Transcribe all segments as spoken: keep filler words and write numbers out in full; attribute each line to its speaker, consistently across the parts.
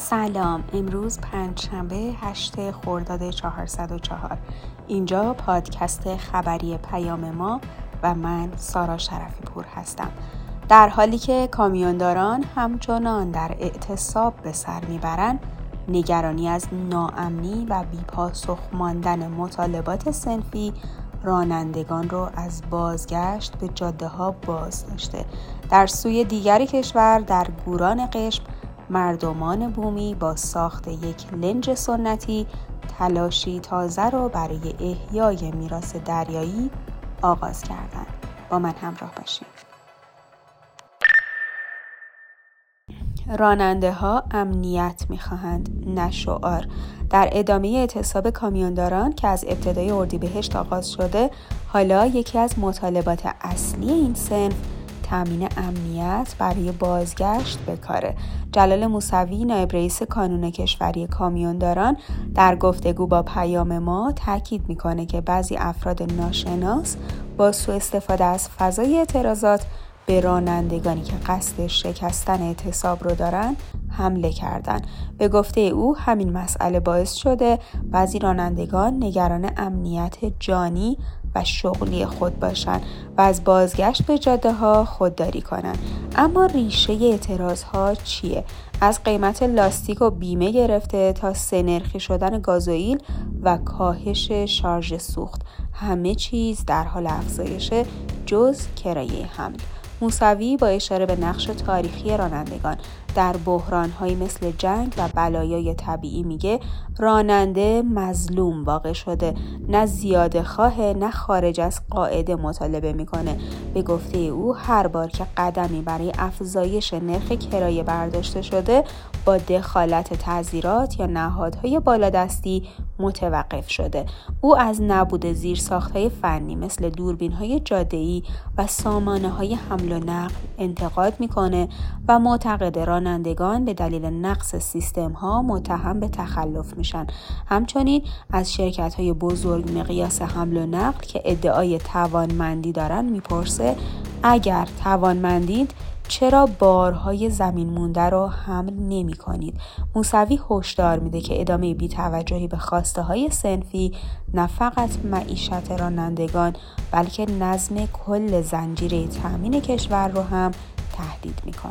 Speaker 1: سلام، امروز پنجشنبه هشتم خرداد چهارصد و چهار. اینجا پادکست خبری پیام ما و من سارا شرفی پور هستم. در حالی که کامیونداران همچنان در اعتصاب به سر میبرند، نگرانی از ناامنی و بی‌پاسخ ماندن مطالبات صنفی رانندگان رو از بازگشت به جاده ها باز داشته. در سوی دیگر کشور در گوران قشم مردمان بومی با ساخت یک لنج سنتی تلاشی تازه را برای احیای میراث دریایی آغاز کردند. با من همراه باشید. راننده ها امنیت می‌خواهند، نه شعار. در ادامه اعتصاب کامیونداران که از ابتدای اردیبهشت آغاز شده، حالا یکی از مطالبات اصلی این صنف تامین امنیت برای بازگشت به کاره. جلال موسوی نایب رئیس کانون کشوری کامیونداران در گفتگو با پیام ما تاکید میکنه که بعضی افراد ناشناس با سوء استفاده از فضای اعتراضات به رانندگانی که قصد شکستن اعتصاب رو دارن حمله کردن. به گفته او همین مسئله باعث شده بعضی رانندگان نگران امنیت جانی و شغلی خود باشند و از بازگشت به جاده ها خودداری کنند. اما ریشه اعتراض ها چیه؟ از قیمت لاستیک و بیمه گرفته تا سه‌نرخی شدن گازوئیل و کاهش شارژ سوخت، همه چیز در حال افزایشه جز کرایه حمل. موسوی با اشاره به نقش تاریخی رانندگان در بحران‌هایی مثل جنگ و بلایای طبیعی میگه راننده مظلوم واقع شده، نه زیاده خواه نه خارج از قاعده مطالبه میکنه. به گفته او هر بار که قدمی برای افزایش نرخ کرایه برداشته شده با دخالت تعزیرات یا نهادهای بالادستی متوقف شده. او از نبود زیرساخت‌های فنی مثل دوربین‌های جاده‌ای و سامانه‌های حمل و نقل انتقاد میکنه و معتقد رانندگان به دلیل نقص سیستم‌ها متهم به تخلف میشن. همچنین از شرکت‌های بزرگ مقیاس حمل و نقل که ادعای توانمندی دارن میپرسه اگر توانمندید چرا بارهای زمین مونده رو حمل نمی کنید؟ موسوی هشدار میده که ادامه بی‌توجهی به خواسته های صنفی نه فقط معیشت رانندگان بلکه نظم کل زنجیره تامین کشور رو هم تهدید میکنه.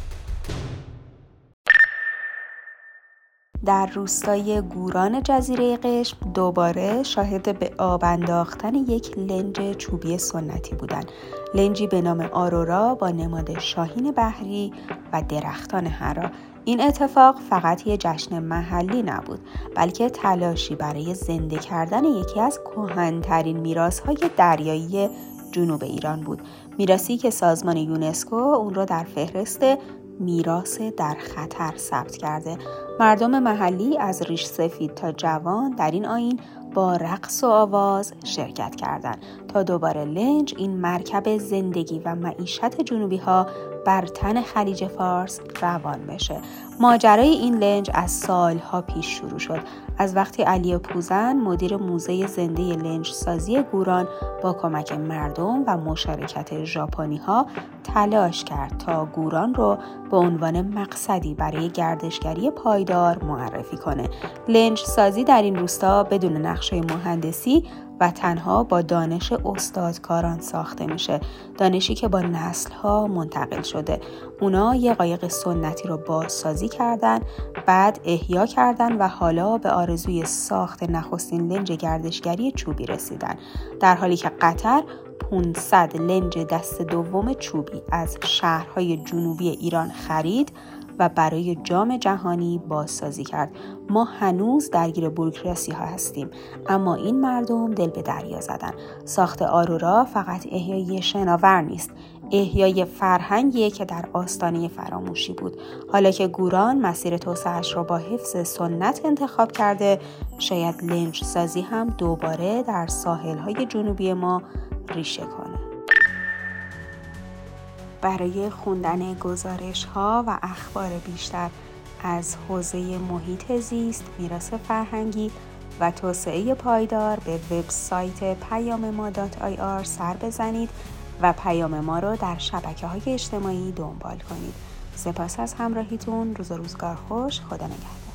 Speaker 1: در روستای گوران جزیره قشم دوباره شاهد به آب انداختن یک لنج چوبی سنتی بودند. لنجی به نام آرورا با نماد شاهین بحری و درختان حرا. این اتفاق فقط یک جشن محلی نبود بلکه تلاشی برای زنده کردن یکی از کهن‌ترین میراث‌های دریایی جنوب ایران بود. میراثی که سازمان یونسکو اون را در فهرست میراث در خطر ثبت کرده. مردم محلی از ریش سفید تا جوان در این آیین با رقص و آواز شرکت کردند تا دوباره لنج این مرکب زندگی و معیشت جنوبی ها بر تن خلیج فارس روان بشه. ماجرای این لنج از سالها پیش شروع شد، از وقتی علی پوزن مدیر موزه زنده لنج سازی گوران با کمک مردم و مشارکت ژاپنی ها تلاش کرد تا گوران رو به عنوان مقصدی برای گردشگری پایدار معرفی کنه. لنج سازی در این روستا بدون نقشه مهندسی و تنها با دانش استادکاران ساخته میشه، دانشی که با نسل‌ها منتقل شده. اونا یه قایق سنتی رو بازسازی کردن، بعد احیا کردن و حالا به آرزوی ساخت نخستین لنج گردشگری چوبی رسیدن، در حالی که قطر پانصد لنج دست دوم چوبی از شهرهای جنوبی ایران خرید و برای جام جهانی بازسازی کرد. ما هنوز درگیر بوروکراسی ها هستیم، اما این مردم دل به دریا زدن. ساخت آرورا فقط احیای شناور نیست، احیای فرهنگیه که در آستانه فراموشی بود. حالا که گوران مسیر توسعه‌اش را با حفظ سنت انتخاب کرده، شاید لنج سازی هم دوباره در ساحل‌های جنوبی ما ریشه کنه. برای خوندن گزارش‌ها و اخبار بیشتر از حوزه محیط زیست، میراث فرهنگی و توسعه پایدار به وبسایت پیام ما دات آی آر سر بزنید و پیام ما رو در شبکه‌های اجتماعی دنبال کنید. سپاس از همراهیتون. روز و روزگار خوش. خدا نگهدار.